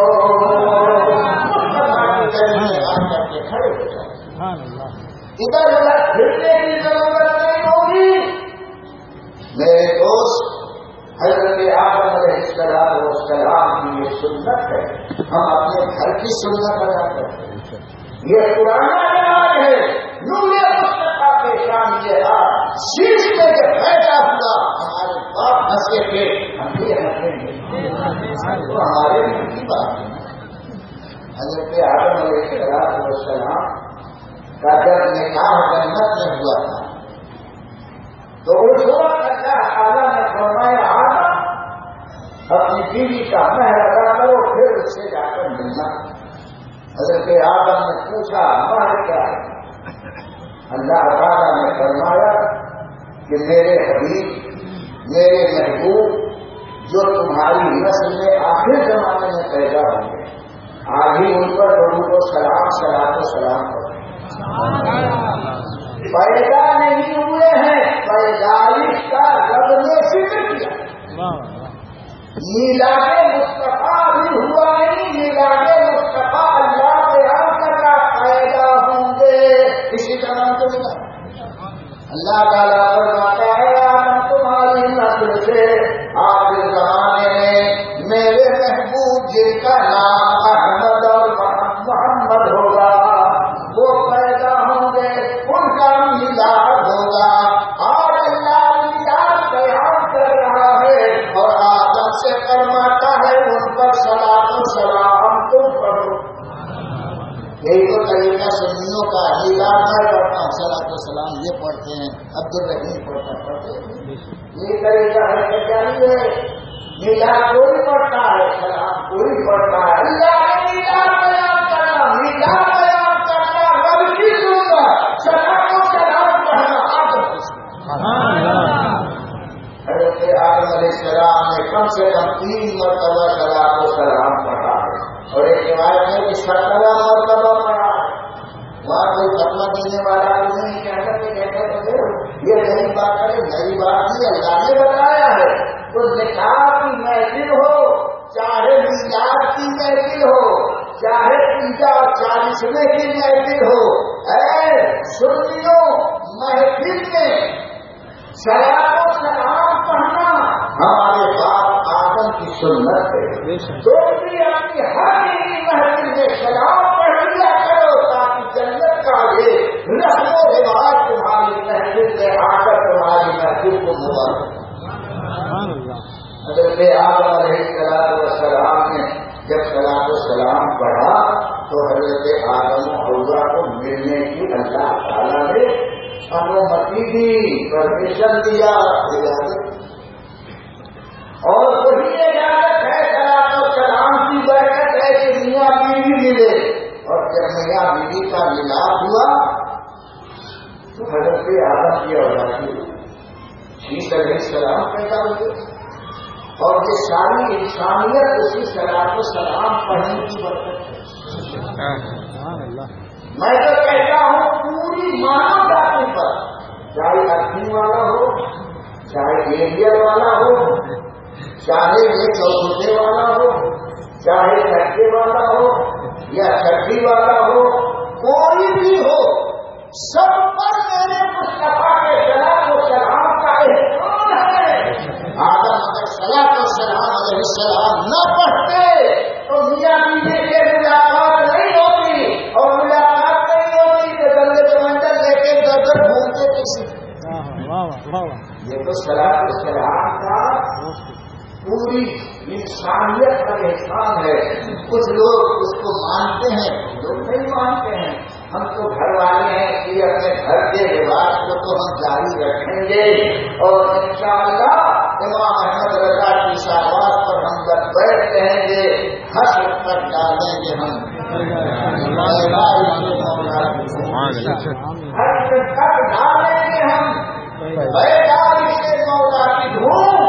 ادھر ادھر پھرنے کی ضرورت نہیں ہوگی۔ میرے دوست، حضرت آدم علیہ السلام کی یہ سنت ہے، ہم اپنے گھر کی سنت ادا کرتے ہیں، یہ پرانا رواج ہے، نور مصطفیٰ کے شان یہ رہا، شیش میں جب پیدا ہوا ہمارے باپ ہنسے تھے، ہم بھی ہنسیں گے، تو ہمارے من کی بات ہے۔ حضرت آدم علیہ السلام کا جب نکاح جنت میں ہوا تھا تو اس وقت اللہ تعالیٰ نے فرمایا آدم اپنی بیوی کا مہر ادا کرو پھر اس سے جا کر ملنا۔ حضرت آدم نے پوچھا مہر کیا ہے؟ اللہ تعالیٰ نے فرمایا کہ میرے حبیب، میرے محبوب جو تمہاری نسل میں آخر زمانے میں پیدا ہوں گے، آج ہی ان پر لوگوں کو سلام سلام و سلام کرو، پیدا نہیں ہوئے ہیں، پیدائش کا رب نے ذکر کیا، میلاد مصطفیٰ بھی ہوا نہیں، میلاد مصطفیٰ اللہ بیان کر رہا پیدا ہوں گے، اسی طرح تو ملا اللہ تعالیٰ فرماتا ہے آدم تمہاری نسل سے آخر زمانے میں میرے محبوب جن کا نام احمد اور محمد ہوگا وہ پیدا ہوں گے، ان کا میلاد ہوگا۔ آج اللہ میلاد بیان کر رہا ہے اور آدم سے فرماتا ہے ان پر صلاۃ و سلام تم پڑھو۔ یہی تو طریقہ سنیوں کا، میلاد میں پڑھتا ہوں صلاۃ و سلام یہ پڑھتے ہیں، عبد الرحیم پڑھتا پڑھتے ہیں، یہ طریقہ ہے کیا نہیں ہے؟ میلاد کوئی پڑھتا ہے، سلام کوئی پڑھتا ہے، اللہ نے میلاد بیان کرنا، میلاد بیان کرنا رب کی سنت، سلام و سلام پڑھنا حضرت آدم علیہ السلام نے کم سے کم تین مرتبہ سلام و سلام پڑھا ہے، اور ایک روایت ہے کہ سترہ مرتبہ پڑھا ہے۔ وہاں کوئی فتویٰ دینے والا نہیں کہتا کہ کہتے تھے یہ نئی بات ہے، نئی بات نہیں، اللہ نے بتایا ہے۔ تو نکاح کی محفل ہو، چاہے میلاد کی محفل ہو، چاہے تیجا اور چالیسویں کی محفل ہو، اے سنیوں محفل میں سلام و سلام پڑھنا ہمارے باپ سنت ہے. تو بھی اپنی ہر محفل میں سلام پڑھ لیا کرو تاکہ جنت کا یہ رسم و رواج تمہاری محفل میں آ کر تمہاری محفل کو مبارک. حضرت آدم علیہ السلام نے جب صلاۃ و سلام پڑھا تو حضرت آدم و حوا کو ملنے کی اللہ تعالیٰ نے انومتی دی, پرمیشن دیا. اور وہی اجازت ہے صلاۃ و سلام کی برکت ہے کہ میاں بیوی ملے. اور جب میاں بیوی کا ملاپ ہوا تو حضرت آدم کی اولاد عیسیٰ علیہ السلام پیدا ہوئے. اور یہ ساری انسانیت اسی صلاۃ و سلام پڑھنے کی برکت ہے. میں تو کہتا ہوں پوری مانو جاتی پر, چاہے اردو والا ہو, چاہے ایریا والا ہو, چاہے یہ چوکھے والا ہو, چاہے لڑکے والا ہو یا چٹی والا ہو, کوئی بھی ہو, سب پر میرے مصطفیٰ کے صلاۃ و سلام کا احترام ہے. آدم اگر صلاۃ و سلام علیہ السلام نہ پڑھتے تو میاں بیوی کے ملاقات نہیں ہوتی, اور ملاقات نہیں ہوتی تو گندے سمندر لے کے در در گھومتے کسی. یہ تو صلاۃ و سلام کا پوری انسانیت کا احسان ہے. کچھ لوگ اس کو مانتے ہیں, کچھ لوگ نہیں مانتے ہیں. ہم تو گھر والے ہیں کہ اپنے گھر کے رواج کو تو ہم جاری رکھیں گے, اور انشاءاللہ امام احمد رضا کی شہوات پر ہم جب بیٹھ کہیں گے حسر تک ڈالیں گے ہم, حسر تک ڈالیں گے ہم بیداری سے مولا کی دھوم.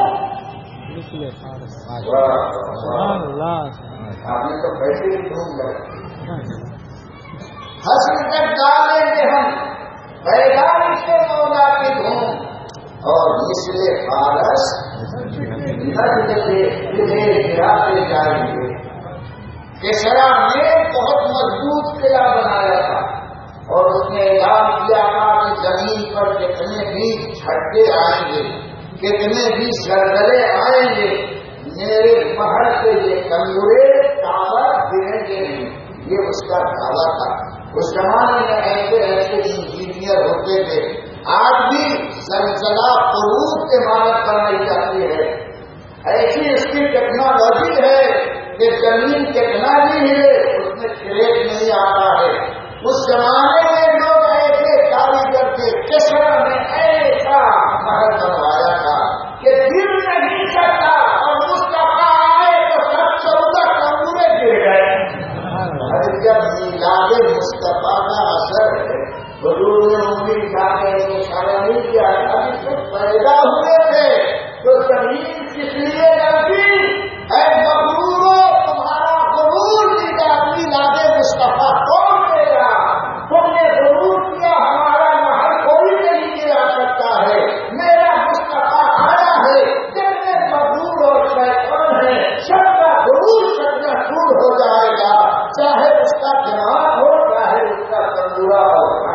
آپ نے تو پیسے ہی دھوم لگا, حسر تک ڈالیں گے ہم بیداری سے مولا کی دھوم. اور مثل فارس نجد سے تجھے گراتے جائیں گے. کسرا نے بہت مضبوط قلعہ بنایا تھا, اور اس نے اعلان کیا تھا کہ زمین پر کتنے بھی جھٹکے آئیں گے, کتنے بھی زلزلے آئیں گے, میرے محل سے یہ کمزورے ٹاور گریں گے نہیں. یہ اس کا دعویٰ تھا. اس زمانے میں ایسے ایسے انجینئر ہوتے تھے. آج بھی زلزلہ فروغ کے مانت بنائی جاتی ہے. ایسی اس کی ٹیکنالوجی ہے کہ زمین کتنا بھی ہلے اس میں کریک نہیں آتا ہے. اس زمانے میں لوگ ایسے کاریگر تھے, کسرا نے ایسا محل بنوایا تھا کہ دل نہیں کرتا, اور مصطفیٰ آئے تو سب چودہ کمرے گر گئے. جب میلاد مصطفیٰ کا اثر ہے, حضور نے امید جانے کو اشارہ نہیں کیا, ابھی سے پیدا ہوئے تھے تو زمین کس لیے لگتی ہے؟ مغرورو تمہارا غرور دیتا میلاد مصطفیٰ کون دے گا؟ تم نے غرور کیا ہمارا محل کوئی نہیں گرا سکتا ہے, میرا مصطفیٰ آیا ہے. جتنے مغرور اور شیطان ہیں سب کا غرور کرنا چھوٹ ہو جائے گا, چاہے اس کا دماغ ہو چاہے اس کا تندورا ہو.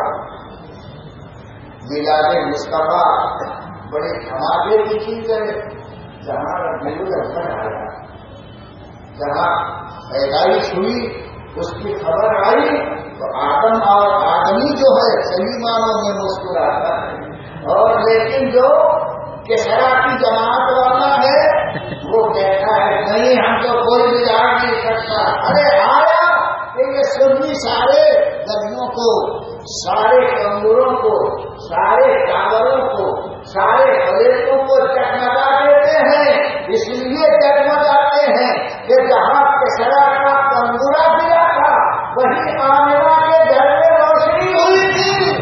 میلاد مصطفیٰ بڑے دھماکے کی چیز ہے. جہاں ربیع الاول آیا, جہاں پیدائش ہوئی, اس کی خبر آئی تو آدم اور آدمی جو ہے صحیح معنوں میں مسکراتا ہے, اور لیکن جو کسرا کی جماعت والا ہے وہ کہتا ہے نہیں ہم تو کوئی بگاڑ نہیں سکتا. ارے آیا کہ یہ سنی سارے درمیوں کو, سارے کمزوروں کو, سارے ٹاوروں کو, سارے پلیٹوں کو جگمگا دیتے ہیں. اس لیے جگمگاتے ہیں کہ جہاں کسرا کا کمزورا دیا تھا وہیں آمنہ کے گھر میں روشنی ہوئی تھی.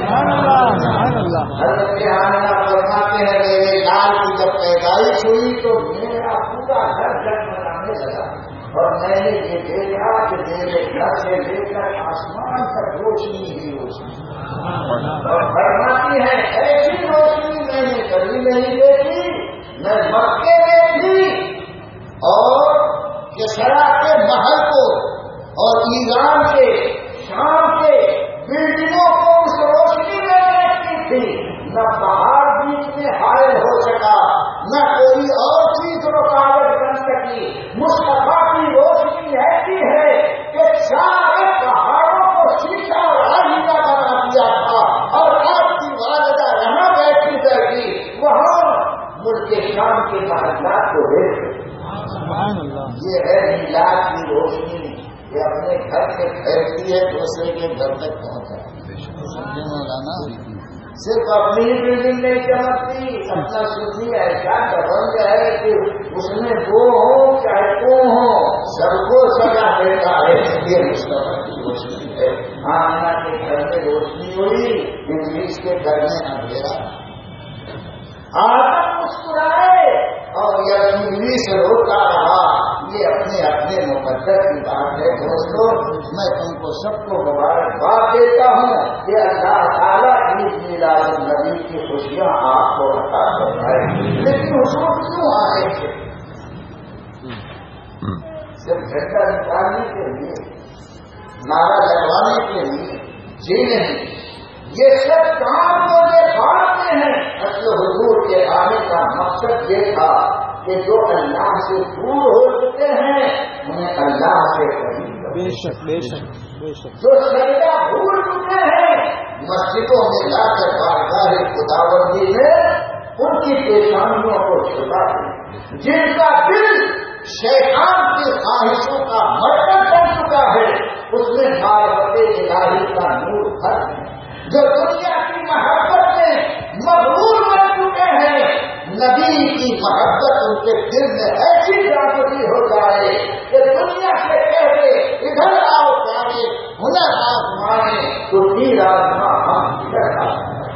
حضرت آمنہ فرماتے ہیں میرے لال کی جب پیدائش ہوئی تو میرا پورا گھر جگمگانے لگا, اور میں نے یہ دیکھا کہ میرے گھر سے لے کر آسمان تک روشنی ہی روشنی. اور فرماتی ہے ایسی روشنی میں نے کبھی نہیں دیکھی. میں مکے میں تھی اور کسرا کے محل کو اور ایران کے شام کے بلڈنگوں کو اس روشنی میں دیکھتی تھی. نہ پہاڑ بیچ میں حائل ہو سکا, نہ کوئی اور چیز رکاوٹ بن سکی. یہ ہے میلاد کی روشنی، یہ اپنے گھر سے پھیلتی ہے دوسرے کے گھر تک پہنچا. صرف اپنی ہی بلڈنگ نہیں چمکتی، اپنا سنی ایسا دبنگ ہے کہ اس میں وہ ہوں چاہے وہ ہوں سب کو سزا دیتا ہے. یہ مصطفیٰ کی روشنی ہے. آمنہ کے گھر میں روشنی ہوئی، انگلش کے گھر میں اندھیرا. آدم مسکرائے اور یہ انگلش روتا رہا. یہ اپنے اپنے مقدر کی بات ہے. دوستوں میں تم کو سب کو مبارکباد دیتا ہوں کہ اللہ تعالیٰ کی میلاد النبی کی خوشیاں آپ کو عطا فرمائے. لیکن اس کو کیوں آئے تھے؟ صرف جھنڈا نکالنے کے لیے، نعرہ لگوانے کے لیے جی نہیں. یہ سب کام تو یہ باتیں ہیں. اصل حضور کے آنے کا مقصد یہ تھا کہ جو اللہ سے دور ہو چکے ہیں انہیں اللہ سے قریب، بے شک بے شک بے شک جو سجدہ بھول چکے ہیں مسجدوں میں لا کر بارگاہ خداوندی میں ان کی پریشانیوں کو چھپا دیں. جن کا دل شیطان کی خواہشوں کا مرکز بن چکا ہے اس میں معرفت الہی کا نور بھر ہے. جو دنیا کی محبت میں مغرور بن چکے ہیں نبی کی محبت ان کے دل میں ایسی جاگتی ہو جائے کہ دنیا سے کہتے ادھر آؤ جانے ہنر آزمانے تو تیر آزما ہم ادھر آ.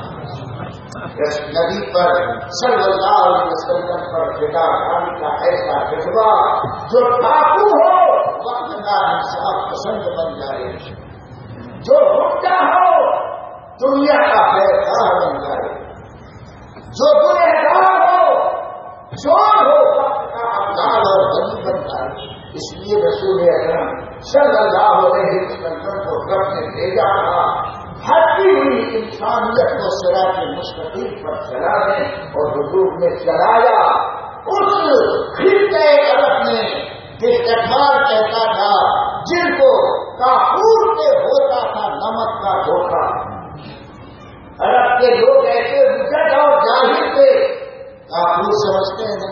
نبی پر صلی اللہ علیہ وسلم پر فدا خانی کا ایسا جذبہ جو ڈاکو ہو وقت کا انصاف پسند بن جائے، جو حکا ہو دنیا کا خیرخواہ بن جائے، جو گنہگار ہو چور ہو وقت کا افضال اور غنی بن جائے. اس لیے رسول اکرم صلی اللہ علیہ وسلم کو رب نے بھیجا تھا ہٹی ہوئی انسانیت کو صراط مستقیم پر چلانے، اور حضور نے چلایا. اس خطے عرب میں استغفار کہتا تھا جن کو کافور کے ہوتا تھا نمک کا دھوکہ. عرب کے لوگ ایسے مجد اور جاہل تھے، کافور سمجھتے ہیں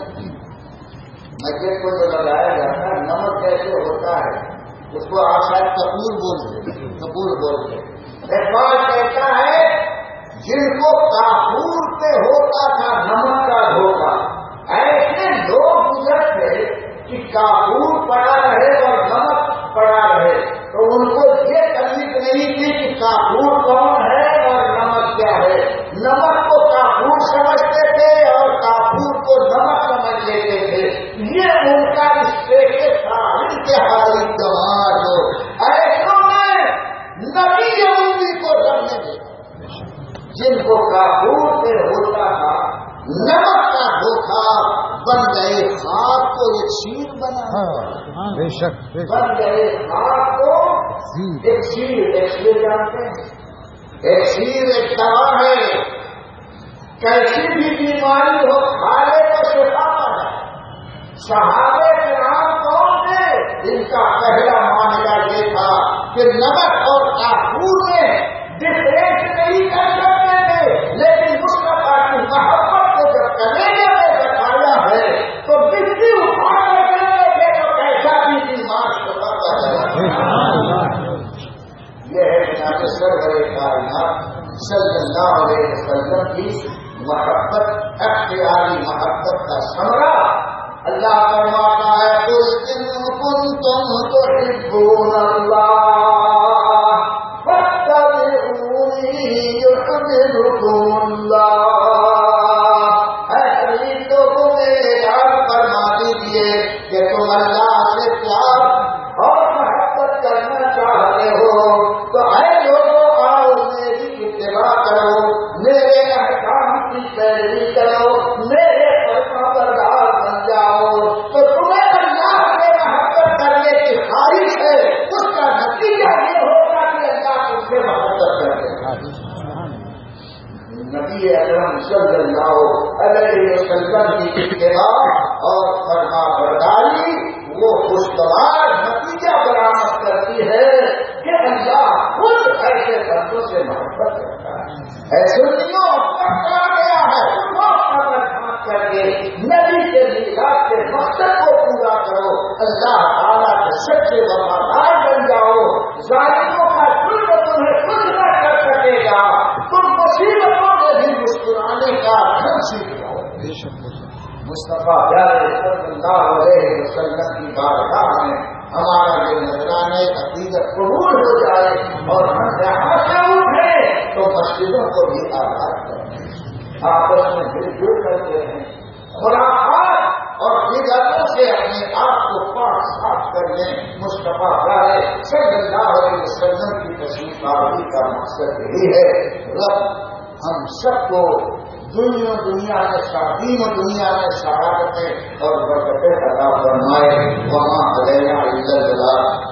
مسجد کو جو لگایا جاتا ہے نمک کیسے ہوتا ہے اس کو آپ شاید کپور بولتے کپور بولتے. اقبال کہتا ہے جن کو کافور پہ ہوتا تھا نمک کا دھوکہ، ایسے لوگ گزر تھے کہ کافور پڑا رہے اور نمک پڑا رہے تو ان کو یہ تکلیف نہیں تھی کہ کافور کون ہے اور نمک کیا ہے. نمک کو کافور سمجھتے تھے اور کافور کو نمک سمجھ لیتے تھے. یہ ان کا رشتے کے ساتھ انتہائی گوار ہو. ایسوں میں نبی یہودی کو رکھنے دیتا جن کو کافور سے ہوتا تھا نمک کا دھوکہ بن گئے خاک کو ایک شیر بنا. بے شک بن گئے خاک کو ایک شیر. ایک شیر جانتے ہیں ایک شیر ایک دوا ہے. کیسی بھی بیماری ہو کھالے تو شفا پانا. صحابہ کرام کون تھے؟ ان کا پہلا معاملہ یہ تھا کہ نمک اور کافور میں ڈفرینس نہیں کر سکتے تھے، لیکن مصطفیٰ کی محبت کو جب کلیجے میں بتایا ہے تو بجلی اٹھا کر چلے تھے تو کیسا بھی بیمار شفا پا جائے. یہ ہے جناب سرور کائنات صلی اللہ علیہ وسلم کی محبت، اختیاری محبت کا ثمرہ. اللہ فرماتا ہے قل ان کنتم تحبون اللہ فاتبعونی یحببکم اللہ. اے سبھی لوگوں میں اعلان فرما دیجیے کہ تم اللہ سے پیار اور محبت کرنا چاہتے ہو تو اے لوگوں آؤ میری اتباع کرو، میرے احکام کی پیروی کرو، میرے فرمانبردار بن جاؤ. تو تمہیں اللہ سے محبت کرنے کی خواہش ہے، اس کا نتیجہ یہ ہوگا کہ اللہ تم سے محبت کرے. نبی اکرم صلی اللہ علیہ وسلم کی اتباع اور فرمانبرداری وہ خوشگوار نتیجہ برآمد کرتی ہے کہ اللہ خود ایسے بندوں سے محبت کرتا ہے. ایسے کہا گیا ہے کر کے نبی کے میلاد کے مقصد کو پورا کرو. مصطفیٰ پیارے صلی اللہ علیہ وسلم کی بارگاہ میں ہمارا یہ نذرانہ عقیدت قبول ہو جائے اور ہم یہاں سے اٹھے تو مسجدوں کو بھی آزاد کریں، آپس میں مل جل کرتے ہیں، خرافات اور بدعتوں سے اپنے آپ کو پاک صاف کر لیں۔ مصطفیٰ پیارے صلی اللہ علیہ وسلم کی تشریف آوری کا مقصد یہی ہے۔ رب ہم سب کو دنیا دنیا میں شادی و دنیا میں شہادتیں اور برکتیں عطا فرمائے۔ وہاں علیہ